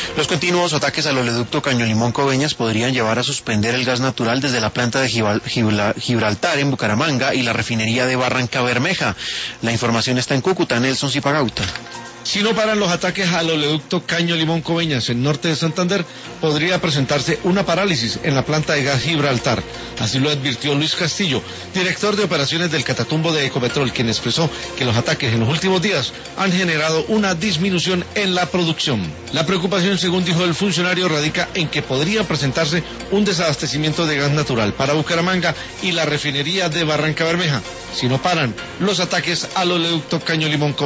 Los continuos ataques al oleoducto Caño-Limón-Coveñas podrían llevar a suspender el gas natural desde la planta de Gibraltar en Bucaramanga y la refinería de Barrancabermeja. La información está en Cúcuta. Nelson Zipagauta. Si no paran los ataques al oleoducto Caño-Limón-Coveñas en norte de Santander, podría presentarse una parálisis en la planta de gas Gibraltar. Así lo advirtió Luis Castillo, director de operaciones del Catatumbo de Ecopetrol, quien expresó que los ataques en los últimos días han generado una disminución en la producción. La preocupación, según dijo el funcionario, radica en que podría presentarse un desabastecimiento de gas natural para Bucaramanga y la refinería de Barrancabermeja, si no paran los ataques al oleoducto Caño-Limón-Coveñas.